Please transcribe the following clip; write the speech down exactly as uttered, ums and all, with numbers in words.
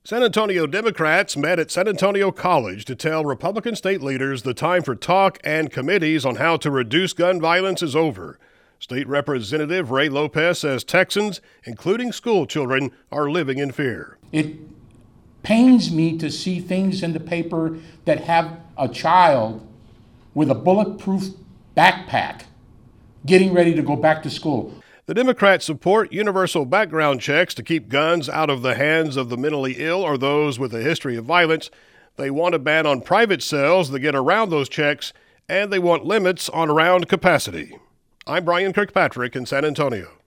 San Antonio Democrats met at San Antonio College to tell Republican state leaders the time for talk and committees on how to reduce gun violence is over. State Representative Ray Lopez says Texans, including school children, are living in fear. It pains me to see things in the paper that have a child with a bulletproof backpack getting ready to go back to school. The Democrats support universal background checks to keep guns out of the hands of the mentally ill or those with a history of violence. They want a ban on private sales that get around those checks, and they want limits on round capacity. I'm Brian Kirkpatrick in San Antonio.